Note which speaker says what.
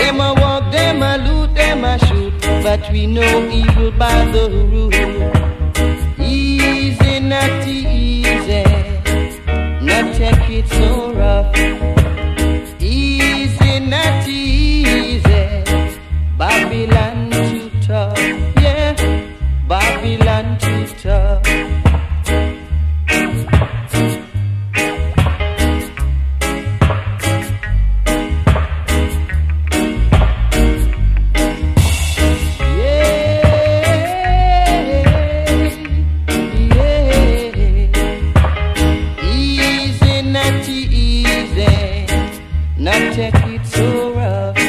Speaker 1: Them a walk, them a loot, them a shoot, but we know evil by the root. Easy, not easy, not take it so rough. Easy, not easy, Babylon too tough. Yeah, Babylon too tough. Not take it so rough.